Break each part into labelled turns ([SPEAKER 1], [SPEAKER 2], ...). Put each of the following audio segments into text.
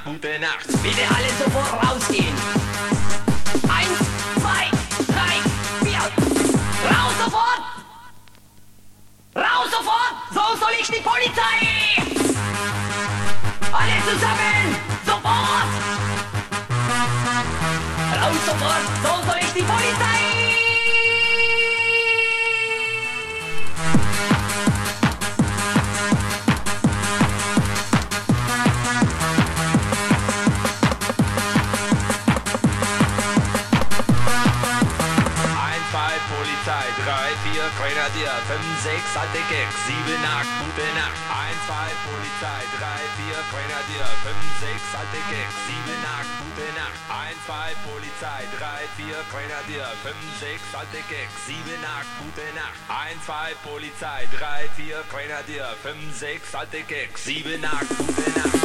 [SPEAKER 1] gute Nacht. Bitte alle sofort rausgehen. 1, 2, 3, 4. Raus sofort! Raus sofort! So soll ich die Polizei! Alle zusammen! Sofort! Raus sofort! So soll ich die Polizei! Polizei, 3, 4, Grenadier, 5, 6, alte Gags, 7, 8, gute Nacht. 1, 2, Polizei, 3, 4, Grenadier, 5, 6, alte Gags, 7, 8, gute Nacht. 1, 2, Polizei, 3, 4, Grenadier, 5, 6, alte Gags, 7, 8, gute Nacht. 1, 2, Polizei, 3, 4, Grenadier, 5, 6, alte Gags, 7, 8, gute Nacht.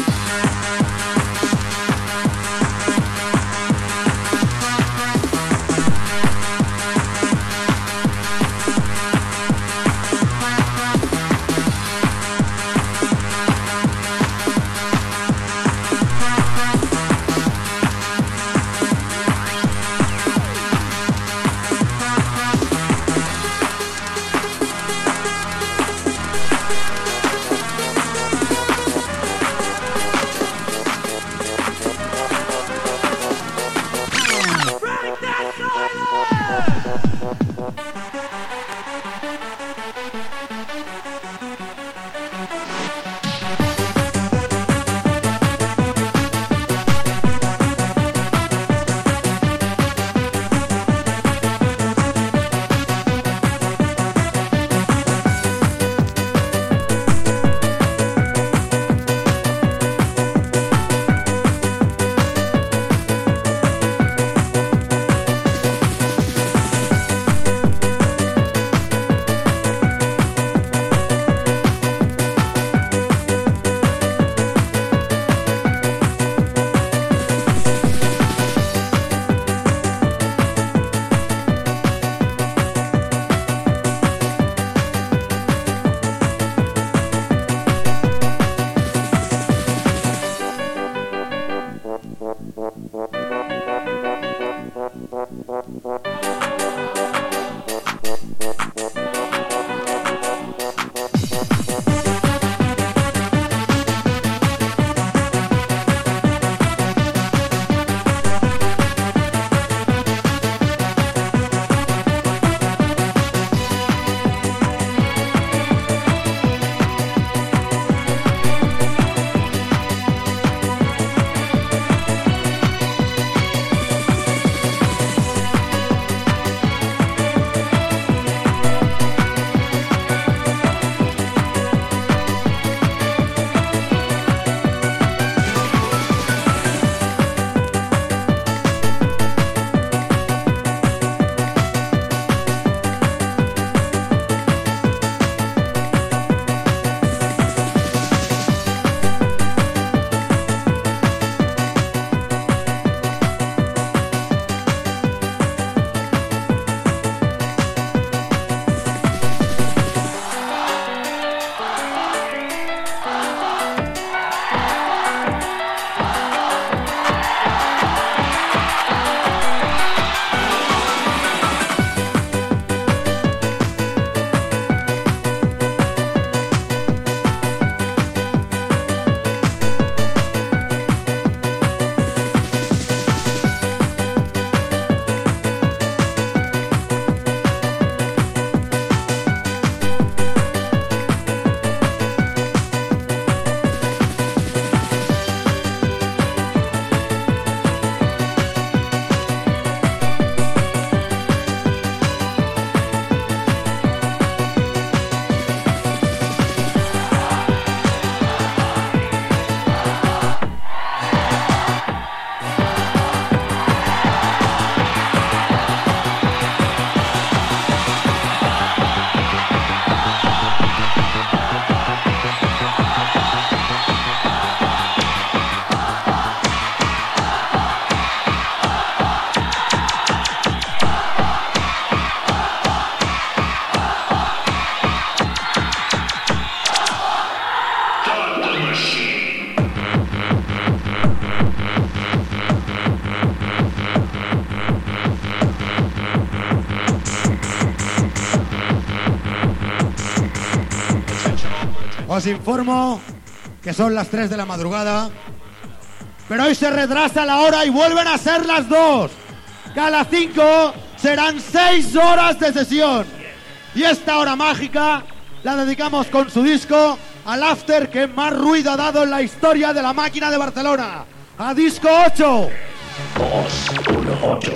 [SPEAKER 2] Right Os informo que son las 3 de la madrugada, pero hoy se retrasa la hora y vuelven a ser las 2. Que a las 5 serán 6 horas de sesión. Y esta hora mágica la dedicamos con su disco al after que más ruido ha dado en la historia de la máquina de Barcelona. A Disco 8.
[SPEAKER 3] 218.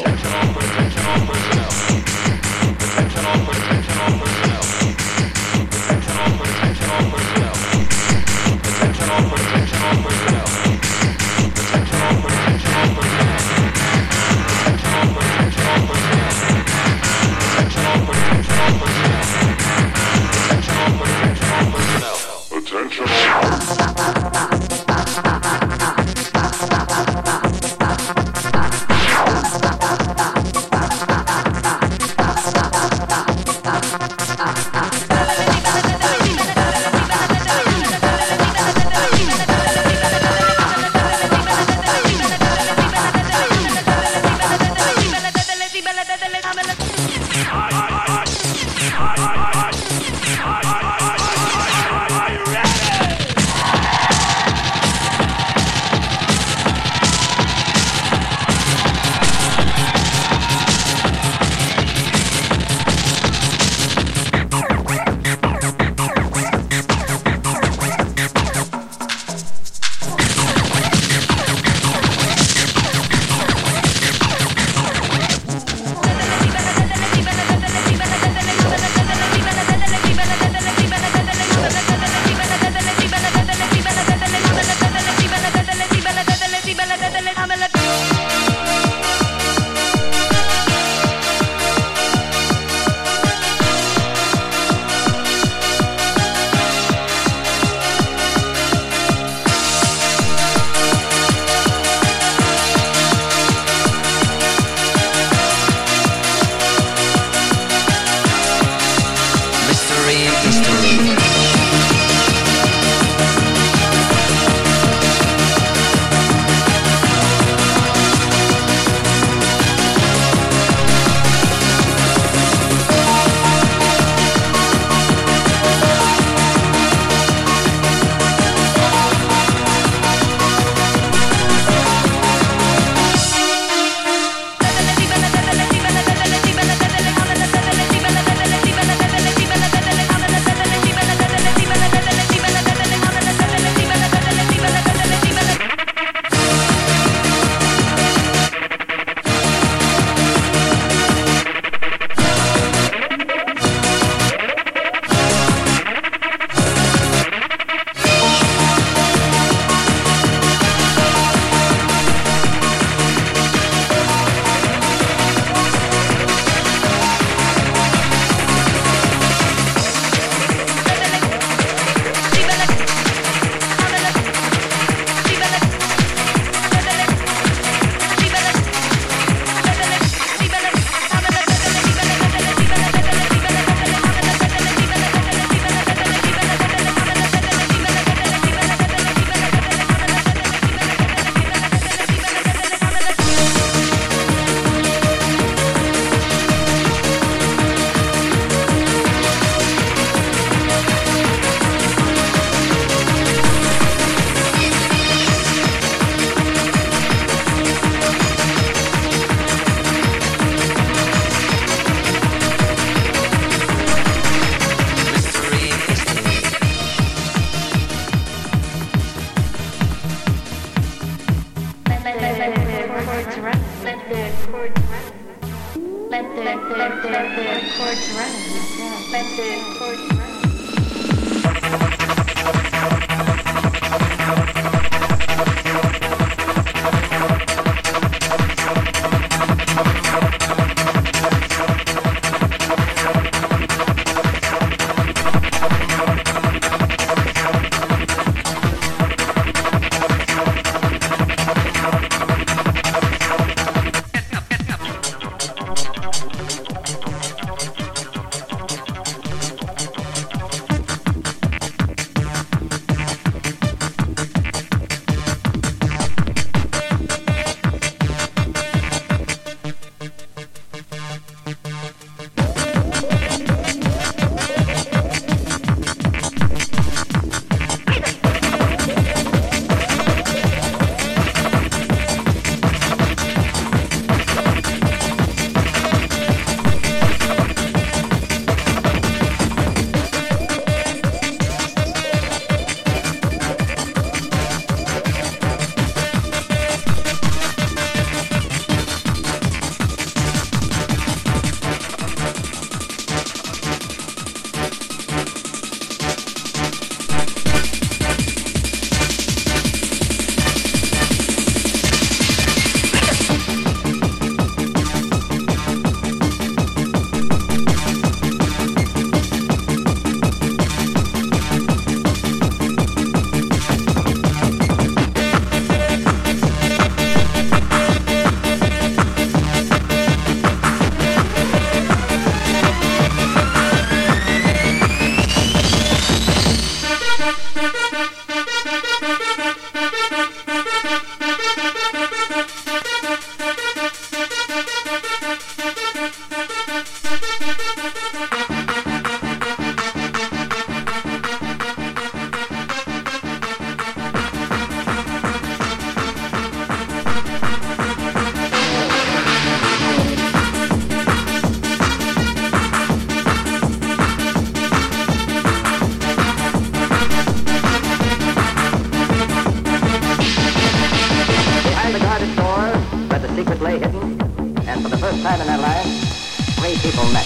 [SPEAKER 4] very hidden, and for the first time in their lives, 3 people met.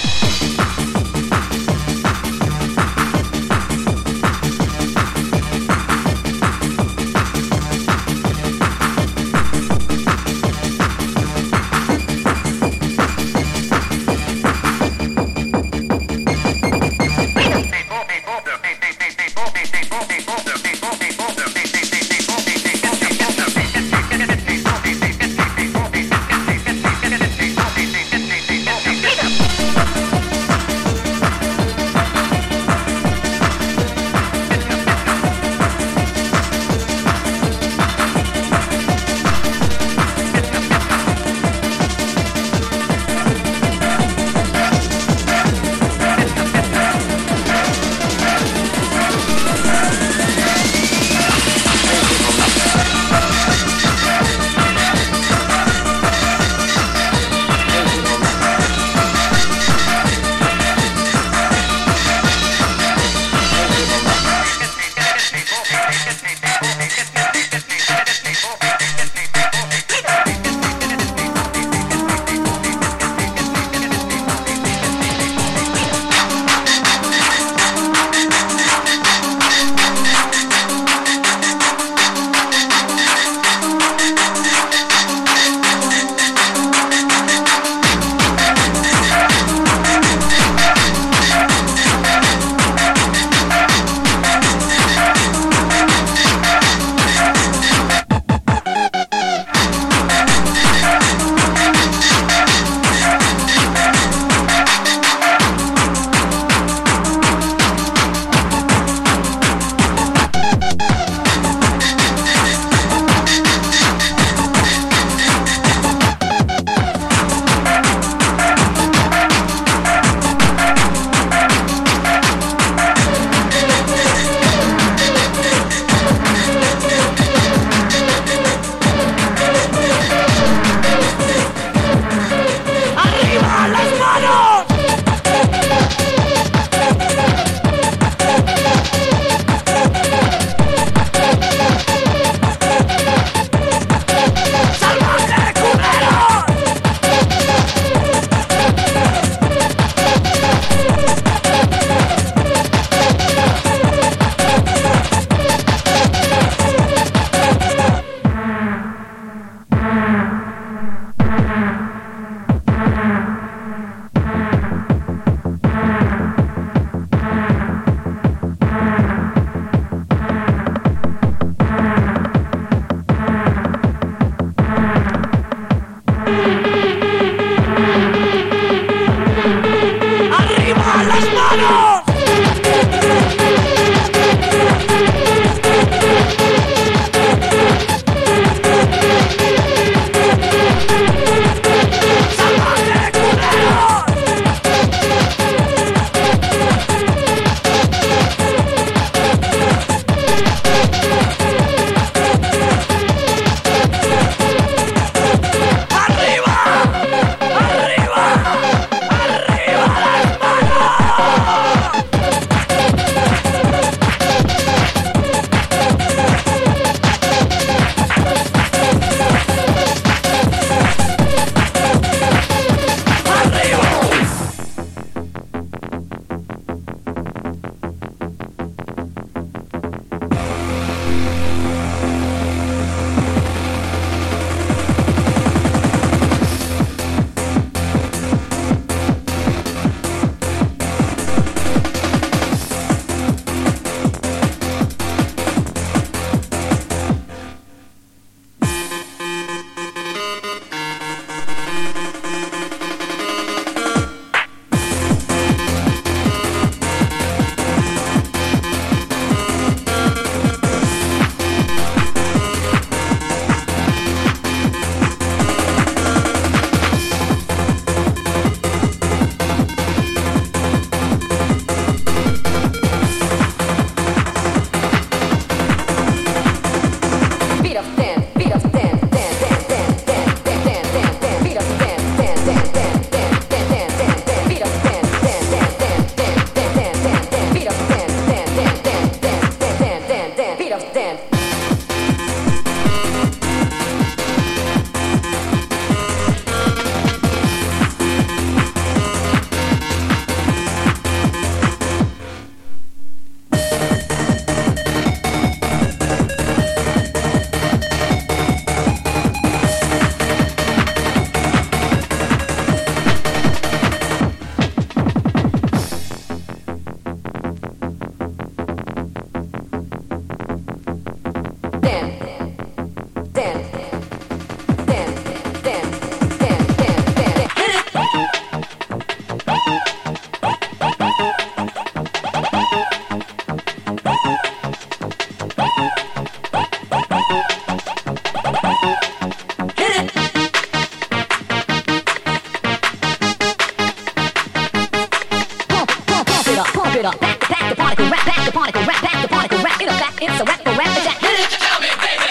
[SPEAKER 5] it's a rap for rap attack. Hit it. Tell me, baby.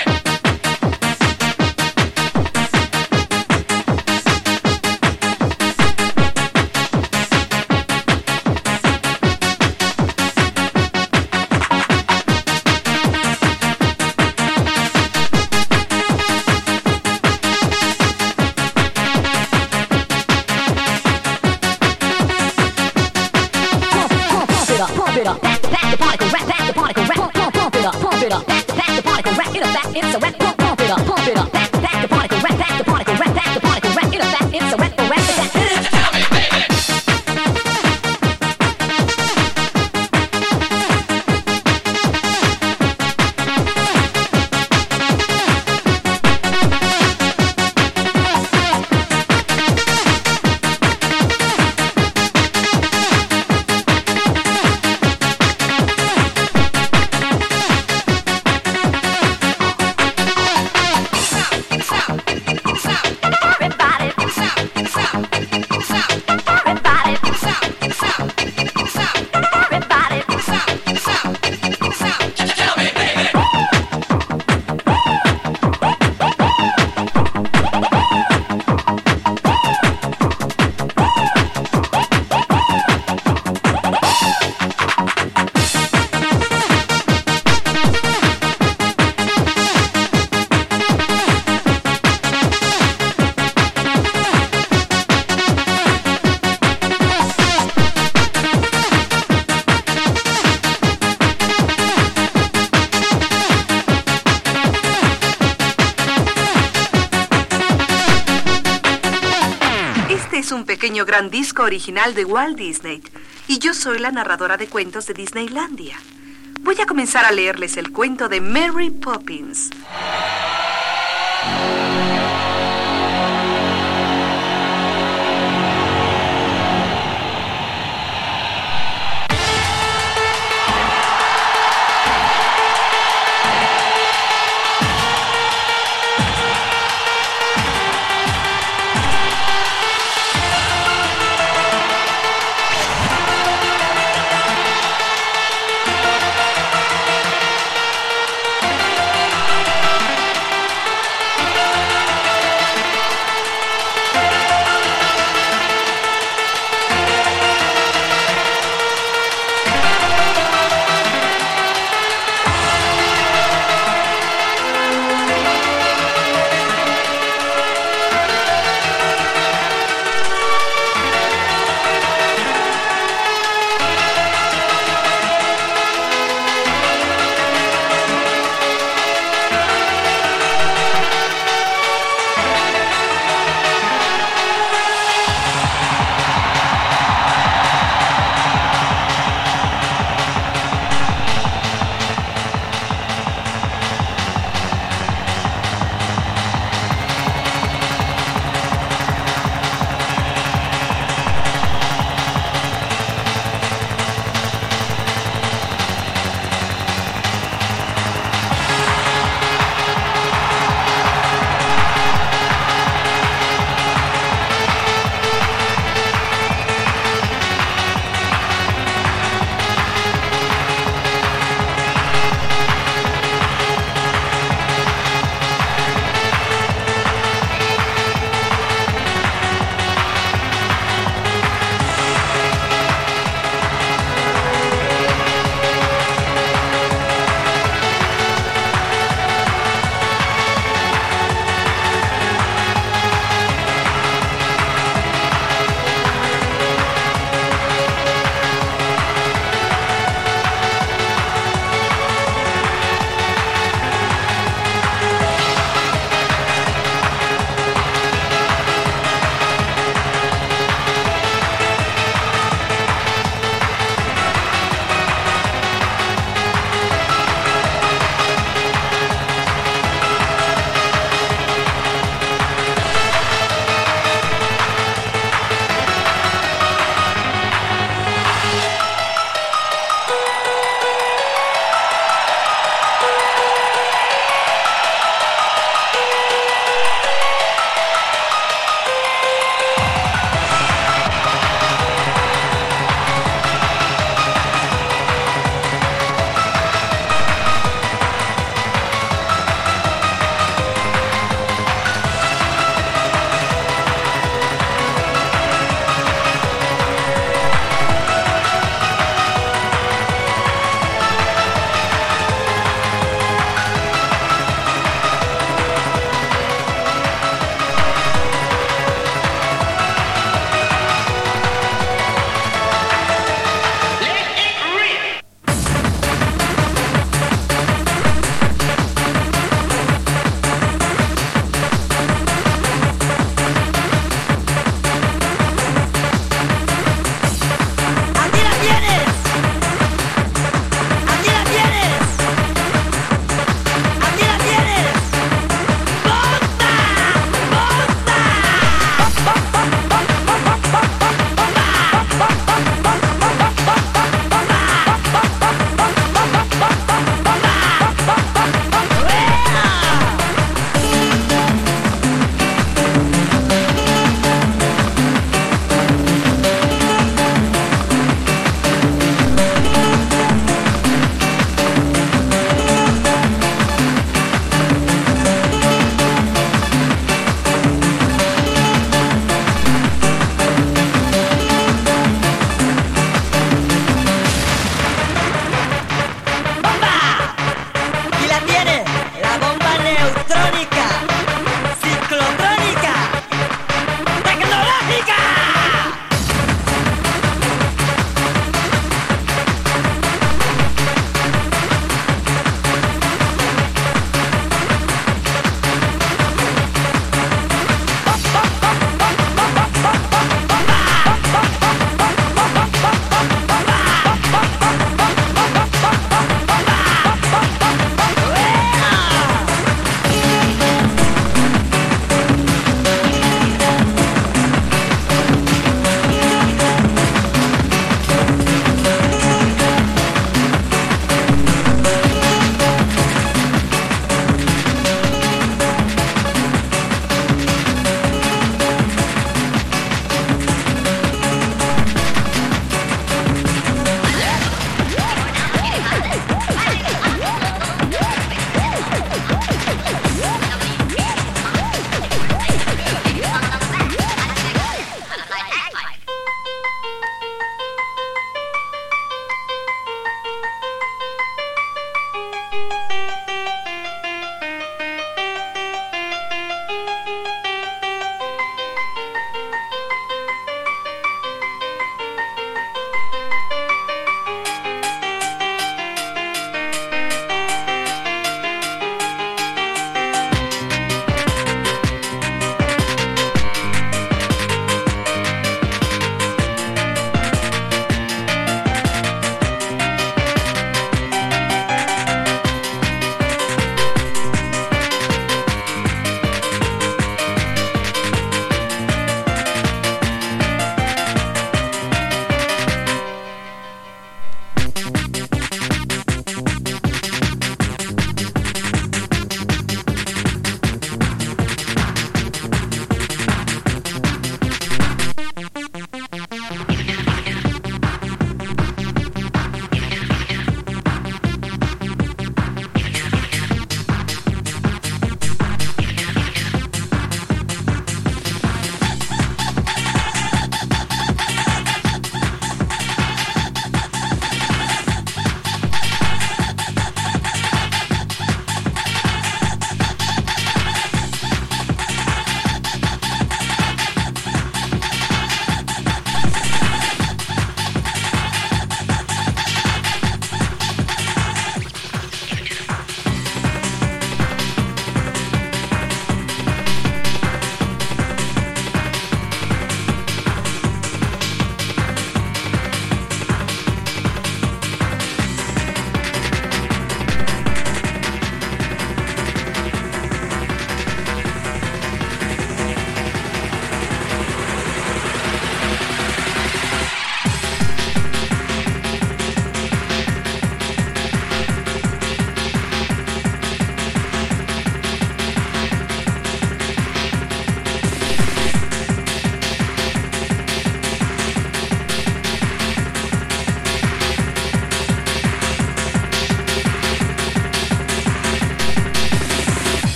[SPEAKER 5] Pump it up, back the particle rap, back the particle rap, pump it up, back the particle rap, in effect, it's a rap, pump it up, back the particle rap, back the particle rap, back the particle rap, in effect, it's a rap for rap attack. Tell me, baby.
[SPEAKER 6] Gran disco original de Walt Disney, y yo soy la narradora de cuentos de Disneylandia. Voy a comenzar a leerles el cuento de Mary Poppins.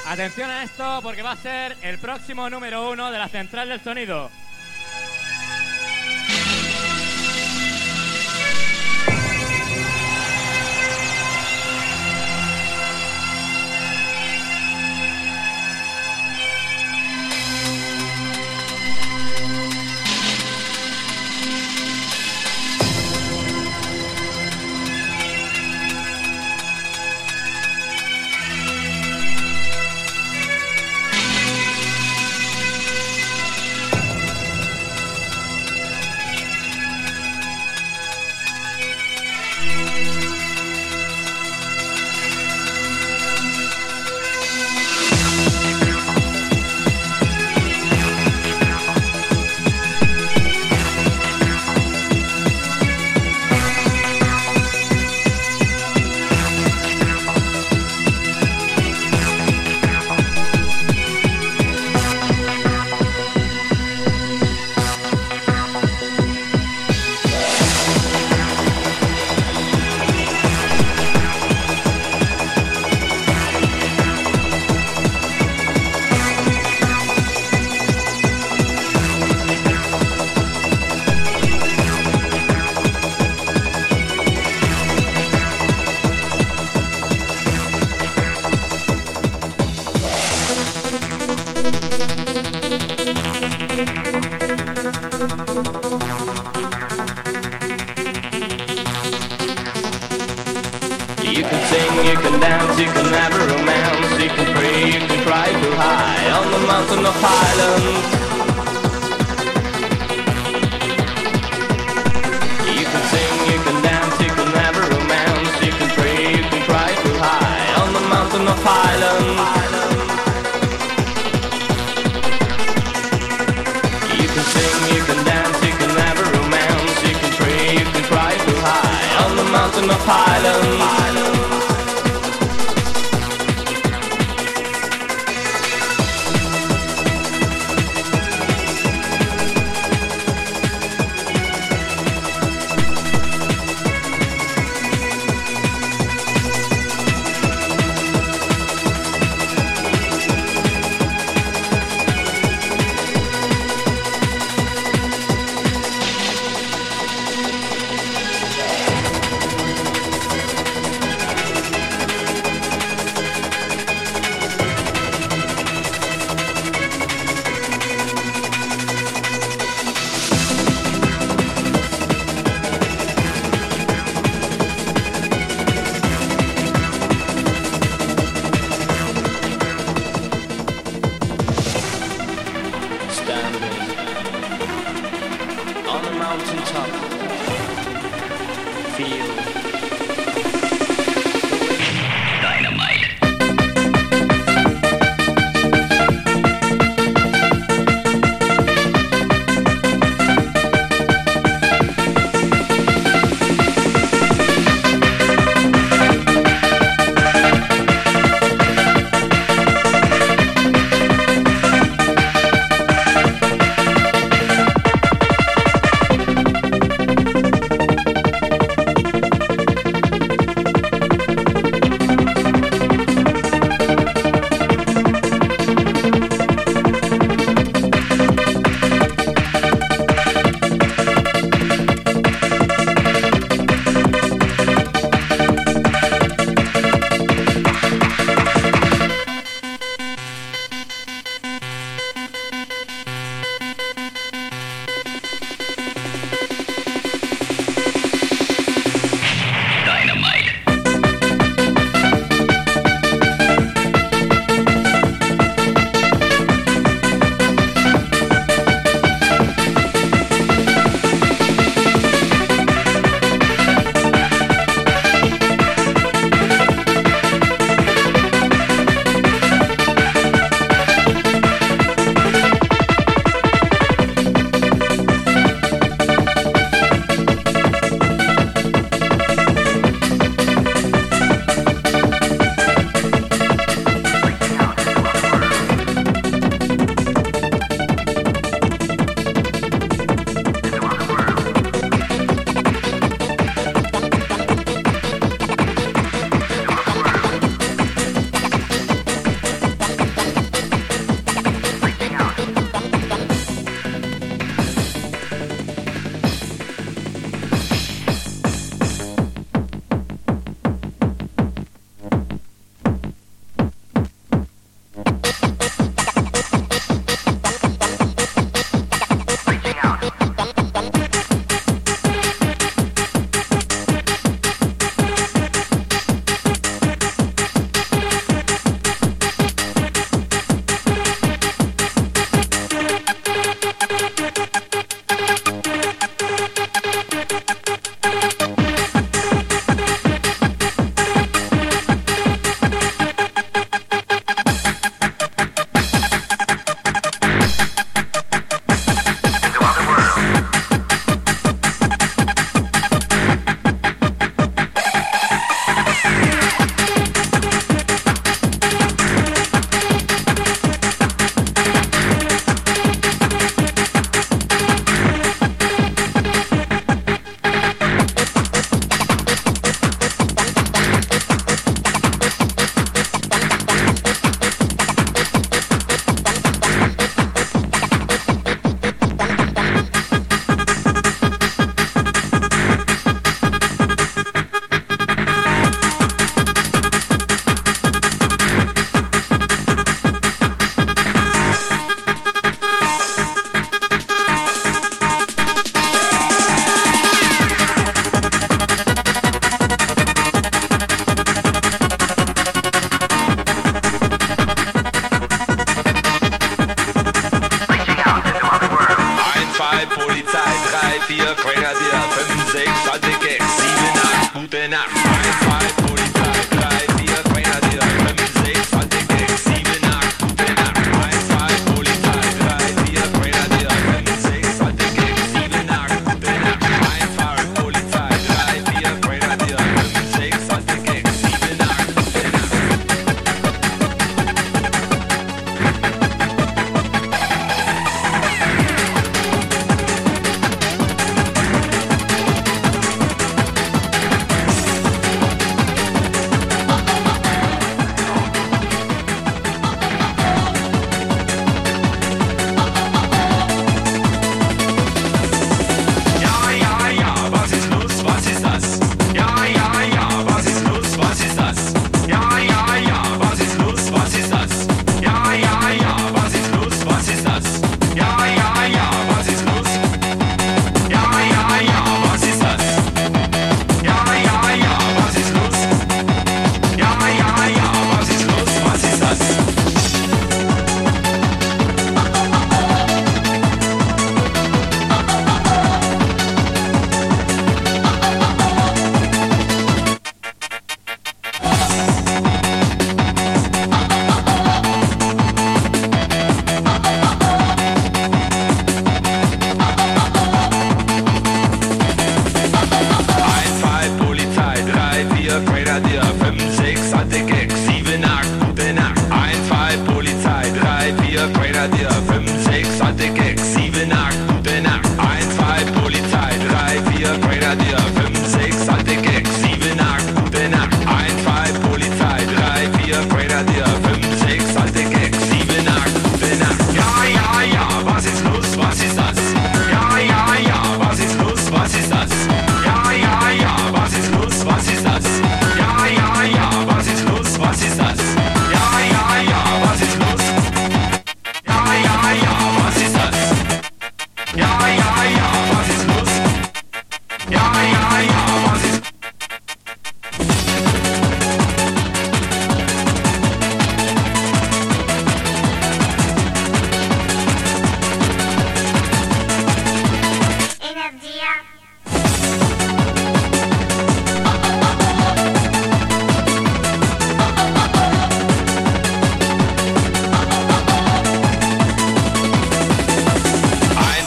[SPEAKER 7] Atención a esto porque va a ser el próximo número 1 de la central del sonido.
[SPEAKER 1] You can sing, you can dance, you can have a romance, you can pray, you can fly too high on the mountain of Highlands. You can sing, you can dance, you can have a romance, you can pray, you can fly too high on the mountain of Highlands. You can sing, you can dance, you can have a romance, you can pray, you can fly too high on the mountain of Highlands. 4, Grenadier, 5, 6, alte Gags, 7, 8, gute Nacht, 1, 2, Polizei, 3, 4, Grenadier, 5, 6, alte Gags, 7, 8, gute Nacht, 1, 2, Polizei, 3, 4, Grenadier, 5, 6, alte Gags, 7, 8, gute Nacht, 1, 2, Polizei, 3, 4, Grenadier, 5, 6, alte Gags, 7, 8, gute Nacht. Grenadier, 5, 6, alte Gags, 7, 8, gute Nacht, 1, 2, Polizei, 3, 4, Grenadier, 5, 6, alte Gags, 7, 8, gute Nacht, 1, 2, Polizei, 3, 4, Grenadier, 5, 6, alte Gags, 7, 8, gute Nacht, 1, 2, Polizei, 3, 4, Grenadier, 5, 6, alte Gags, 7, 8, gute Nacht. Ja, was ist los, was ist das? Ja, was ist los, was ist das? Ja, was ist los, was ist das? Ja, was ist los, was ist das? Ja, was ist los? Ja, was ist das? Ja, was ist los? Ja, was ist...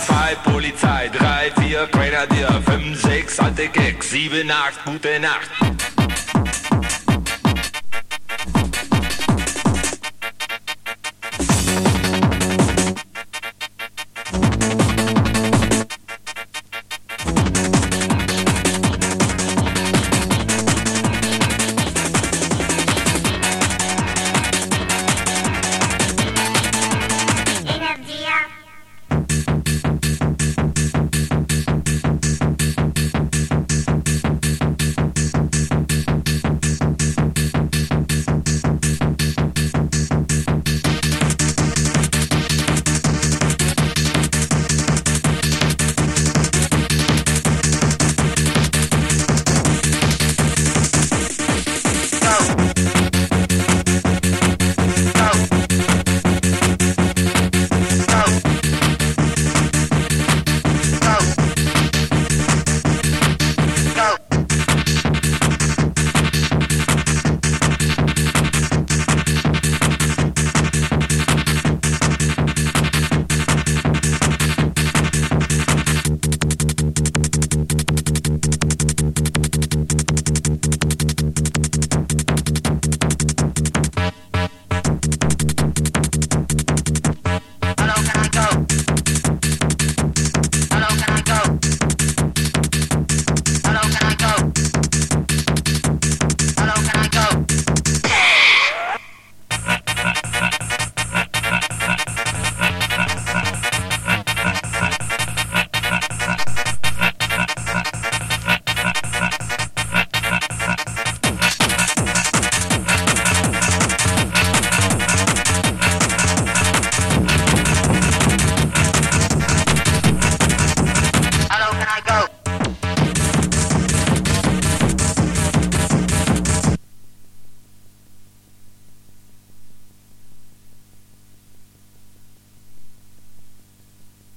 [SPEAKER 1] Polizei, 3, 4, Grenadier, 5, 6, alte Gags, 7, 8, gute Nacht.